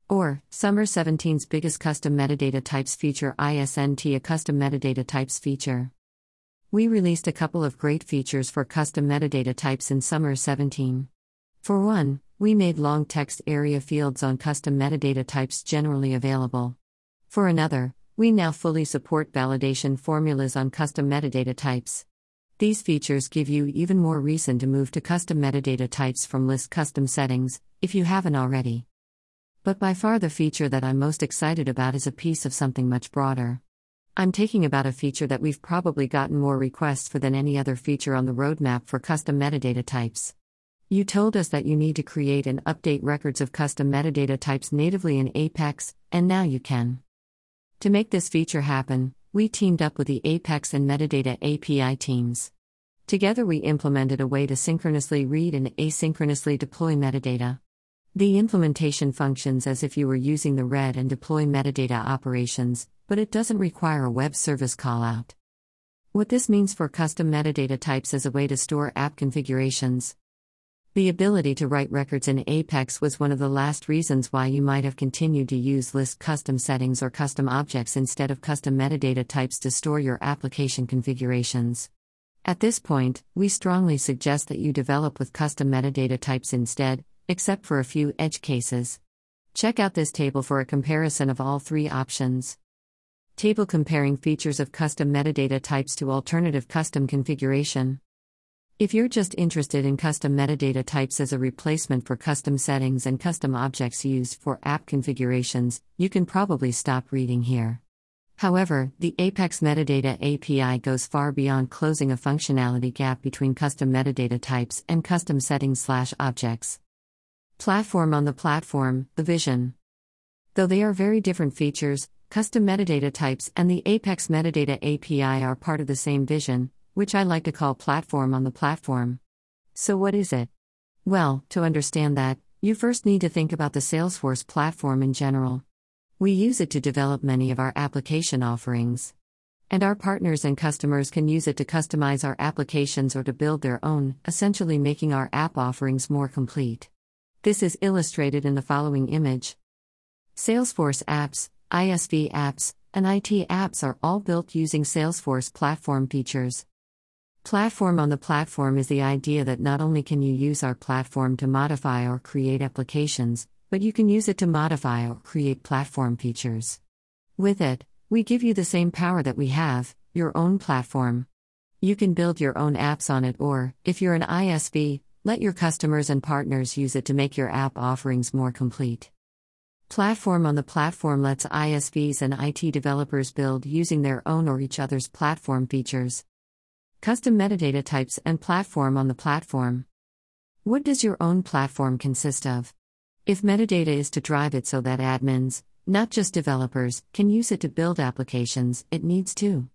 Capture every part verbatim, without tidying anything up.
Or, Summer seventeen's biggest custom metadata types feature I S N T, a custom metadata types feature. We released a couple of great features for custom metadata types in Summer seventeen. For one, we made long text area fields on custom metadata types generally available. For another, we now fully support validation formulas on custom metadata types. These features give you even more reason to move to custom metadata types from list custom settings, if you haven't already. But by far the feature that I'm most excited about is a piece of something much broader. I'm taking about a feature that we've probably gotten more requests for than any other feature on the roadmap for custom metadata types. You told us that you need to create and update records of custom metadata types natively in Apex, and now you can. To make this feature happen, we teamed up with the Apex and Metadata A P I teams. Together we implemented a way to synchronously read and asynchronously deploy metadata. The implementation functions as if you were using the read and deploy metadata operations, but it doesn't require a web service callout. What this means for custom metadata types is a way to store app configurations. The ability to write records in Apex was one of the last reasons why you might have continued to use list custom settings or custom objects instead of custom metadata types to store your application configurations. At this point, we strongly suggest that you develop with custom metadata types instead, except for a few edge cases. Check out this table for a comparison of all three options. Table comparing features of custom metadata types to alternative custom configuration. If you're just interested in custom metadata types as a replacement for custom settings and custom objects used for app configurations, you can probably stop reading here. However, the Apex Metadata A P I goes far beyond closing a functionality gap between custom metadata types and custom settings/objects. Platform on the platform, the vision. Though they are very different features, custom metadata types and the Apex Metadata A P I are part of the same vision, which I like to call platform on the platform. So what is it? Well, to understand that, you first need to think about the Salesforce platform in general. We use it to develop many of our application offerings. And our partners and customers can use it to customize our applications or to build their own, essentially making our app offerings more complete. This is illustrated in the following image. Salesforce apps, I S V apps, and I T apps are all built using Salesforce platform features. Platform on the platform is the idea that not only can you use our platform to modify or create applications, but you can use it to modify or create platform features. With it, we give you the same power that we have, your own platform. You can build your own apps on it or, if you're an I S V, let your customers and partners use it to make your app offerings more complete. Platform on the platform lets I S Vs and I T developers build using their own or each other's platform features. Custom metadata types and platform on the platform. What does your own platform consist of? If metadata is to drive it so that admins, not just developers, can use it to build applications, it needs to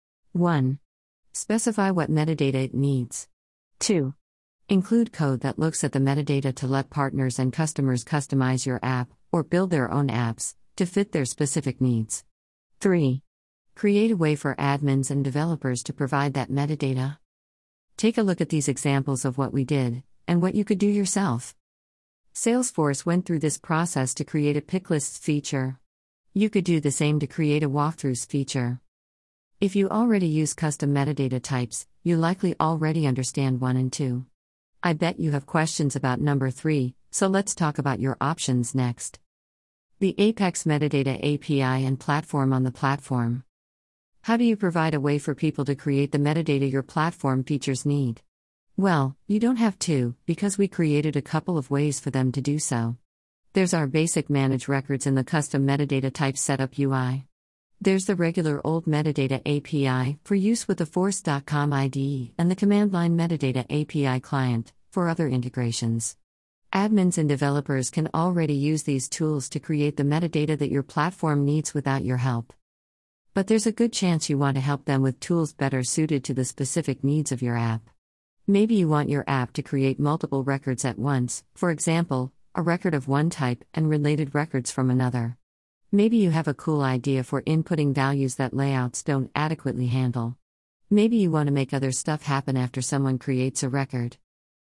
one. Specify what metadata it needs. two. Include code that looks at the metadata to let partners and customers customize your app, or build their own apps, to fit their specific needs. three. Create a way for admins and developers to provide that metadata. Take a look at these examples of what we did, and what you could do yourself. Salesforce went through this process to create a pick lists feature. You could do the same to create a walkthroughs feature. If you already use custom metadata types, you likely already understand one and two. I bet you have questions about number three, so let's talk about your options next. The Apex Metadata A P I and platform on the platform. How do you provide a way for people to create the metadata your platform features need? Well, you don't have to, because we created a couple of ways for them to do so. There's our basic manage records in the custom metadata type setup U I. There's the regular old metadata A P I, for use with the force dot com I D E, and the command line metadata A P I client, for other integrations. Admins and developers can already use these tools to create the metadata that your platform needs without your help. But there's a good chance you want to help them with tools better suited to the specific needs of your app. Maybe you want your app to create multiple records at once, for example, a record of one type and related records from another. Maybe you have a cool idea for inputting values that layouts don't adequately handle. Maybe you want to make other stuff happen after someone creates a record.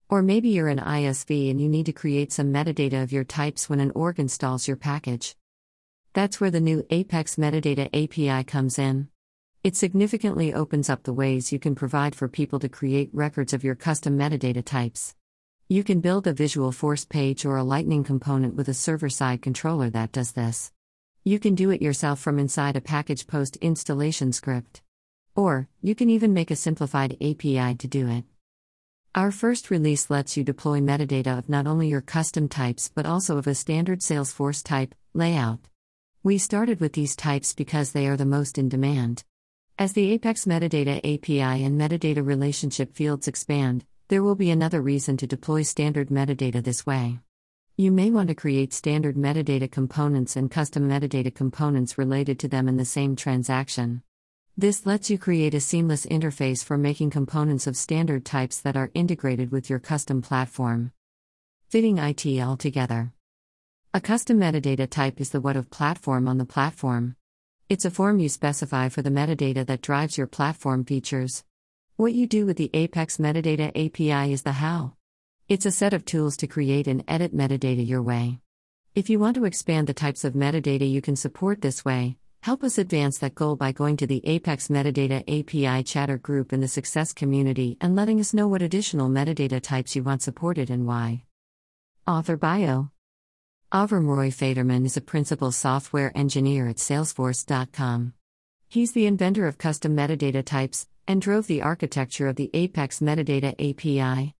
Or maybe you're an I S V and you need to create some metadata of your types when an org installs your package. That's where the new Apex Metadata A P I comes in. It significantly opens up the ways you can provide for people to create records of your custom metadata types. You can build a Visual Force page or a Lightning component with a server-side controller that does this. You can do it yourself from inside a package post installation script. Or, you can even make a simplified A P I to do it. Our first release lets you deploy metadata of not only your custom types but also of a standard Salesforce type, layout. We started with these types because they are the most in demand. As the Apex Metadata A P I and metadata relationship fields expand, there will be another reason to deploy standard metadata this way. You may want to create standard metadata components and custom metadata components related to them in the same transaction. This lets you create a seamless interface for making components of standard types that are integrated with your custom platform. Fitting I T all together. A custom metadata type is the what of platform on the platform. It's a form you specify for the metadata that drives your platform features. What you do with the Apex Metadata A P I is the how. It's a set of tools to create and edit metadata your way. If you want to expand the types of metadata you can support this way, help us advance that goal by going to the Apex Metadata A P I chatter group in the Success community and letting us know what additional metadata types you want supported and why. Author Bio. Avram Roy Faderman is a principal software engineer at Salesforce dot com. He's the inventor of custom metadata types and drove the architecture of the Apex Metadata A P I.